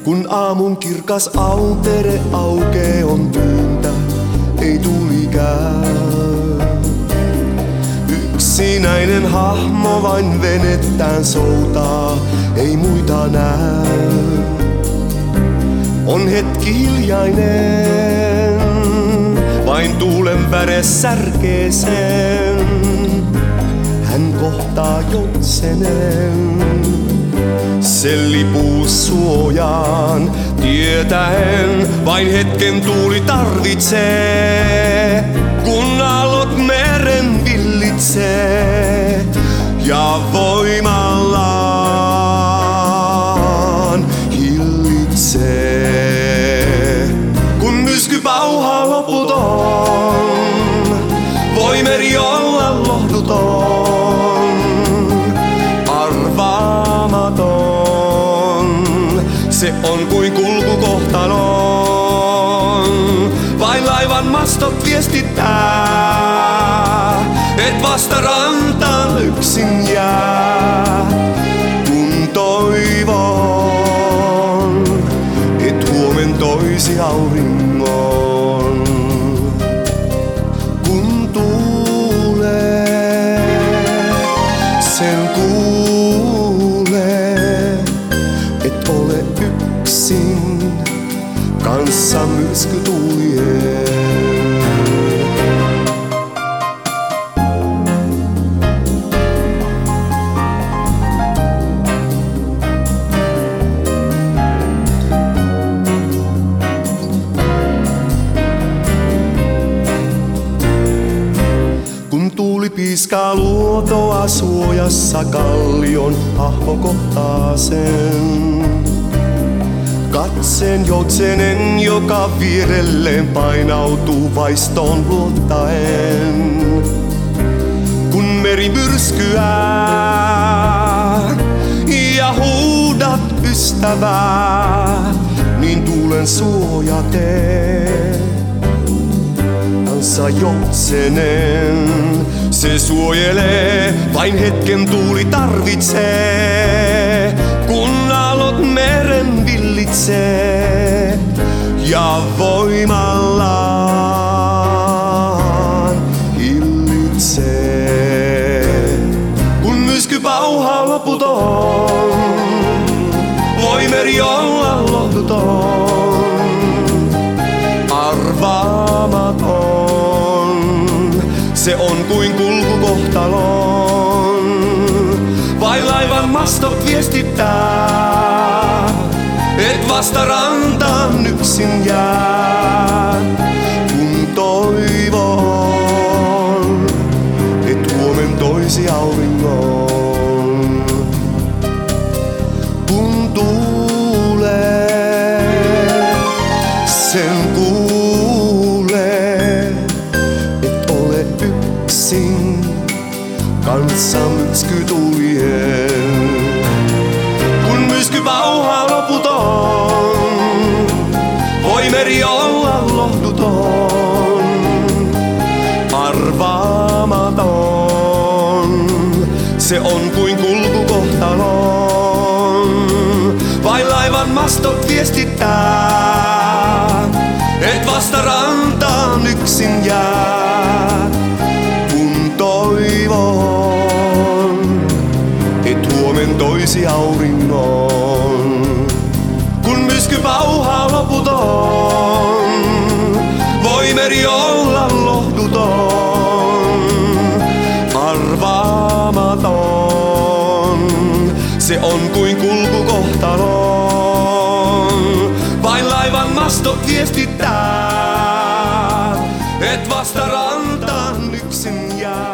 Kun aamun kirkas autere aukee on tyyntä, ei tuli käy. Yksinäinen hahmo vain venettään soutaa, ei muita näy. On hetki hiljainen, vain tuulen väre särkee sen. Hän kohtaa Joutsenen. Se lipuu suojaan, tietäen vain hetken tuuli tarvitsee. Kun aallot meren villitsee ja voimallaan hillitsee. Kun myrsky pauhaa loputon, voi meri olla lohduton, arvaamaton. Se on kuin kulkukohtalon, vain laivan mastot viestittää, et vasta rantaan yksin jää. Kun toivon, et huomen toisi auringon. Kun tuulee, sen kuulee, et ole yksin kanssa myrskytuulien. Kun tuuli piiskaa luotoa suojassa kallion, hahmo kohtaa sen. Katseen Joutsenen, joka vierelleen painautuu vaistoon luottaen. Kun meri myrskyää ja huudat ystävää, niin tuulen suoja tee. Kanssa Joutsenen, se suojelee, vain hetken tuuli tarvitsee. Kun aallot meren villitsee ja voimallaan hillitsee. Kun myrsky pauhaa loputon, voi meri olla lohduton, arvaamaton. Se on kuin kulkukohtalon, vain laivan mastot viestittää, et vasta rantaan yksin jää. Kun toivon, et huomen toisi auringon. Kun tuulee, sen kuulee, et ole yksin kanssa myrskytuulien. Kun myrsky pauhaa loputon, voi meri olla lohduton, arvaamaton. Se on kuin kulkukohtalon, vain laivan mastot viestittää, et vasta rantaan yksin jää. Kun toivon, et huomen toisi auringon. Kun myrsky pauhaa loputon, voi meri olla lohduton, arvaamaton. Se on kuin kulkukohtalon, vain laivan mastot viestittää, et vasta rantaan yksin jää.